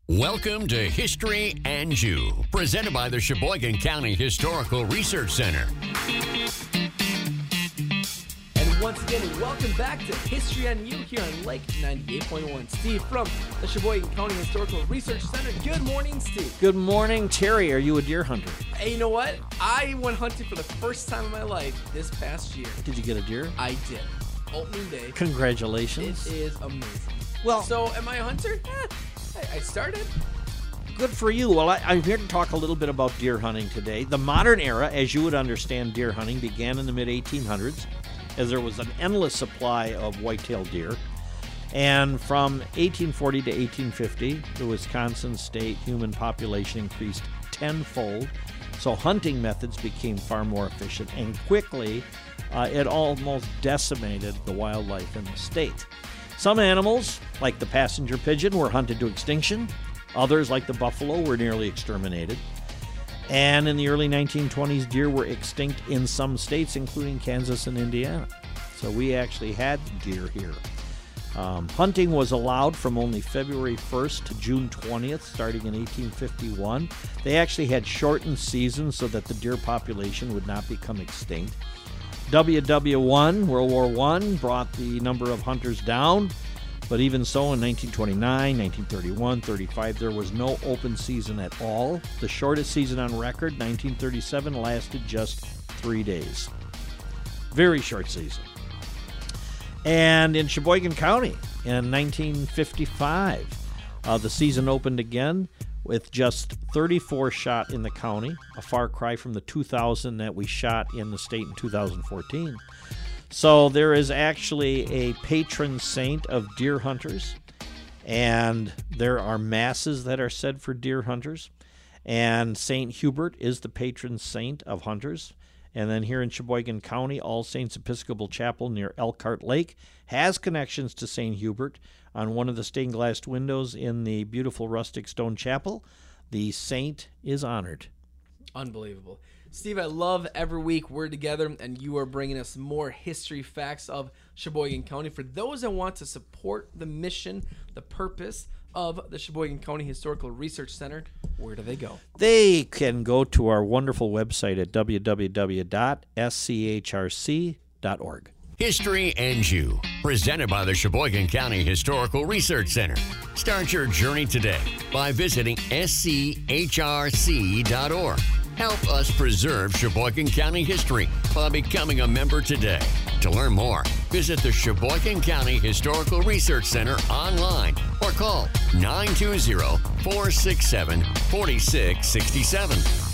Welcome to History and You, presented by the Sheboygan County Historical Research Center. And once again, welcome back to History and You here on Lake 98.1. Steve from the Sheboygan County Historical Research Center. Good morning, Steve. Good morning, Terry. Are you a deer hunter? Hey, you know what? I went hunting for the first time in my life this past year. Did you get a deer? I did. Opening day. Congratulations. It is amazing. Well, so am I a hunter? I started. Good for you. Well, I'm here to talk a little bit about deer hunting today. The modern era, as you would understand deer hunting, began in the mid-1800s, as there was an endless supply of white-tailed deer. And from 1840 to 1850, the Wisconsin state human population increased tenfold. So hunting methods became far more efficient, and quickly it almost decimated the wildlife in the state. Some animals, like the passenger pigeon, were hunted to extinction. Others, like the buffalo, were nearly exterminated. And in the early 1920s, deer were extinct in some states, including Kansas and Indiana. So we actually had deer here. Hunting was allowed from only February 1st to June 20th, starting in 1851. They actually had shortened seasons so that the deer population would not become extinct. WW1, World War I, brought the number of hunters down, but even so, in 1929, 1931, 35, there was no open season at all. The shortest season on record, 1937, lasted just 3 days. Very short season. And in Sheboygan County, in 1955, the season opened again with just 34 shot in the county, a far cry from the 2,000 that we shot in the state in 2014. So there is actually a patron saint of deer hunters, and there are masses that are said for deer hunters, and St. Hubert is the patron saint of hunters. And then here in Sheboygan County, All Saints Episcopal Chapel near Elkhart Lake has connections to St. Hubert. On one of the stained glass windows in the beautiful rustic stone chapel, the saint is honored. Unbelievable. Steve, I love every week we're together and you are bringing us more history facts of Sheboygan County. For those that want to support the mission, the purpose of the Sheboygan County Historical Research Center, where do they go? They can go to our wonderful website at www.schrc.org. History and You, presented by the Sheboygan County Historical Research Center. Start your journey today by visiting schrc.org. Help us preserve Sheboygan County history by becoming a member today. To learn more, visit the Sheboygan County Historical Research Center online or call 920-467-4667.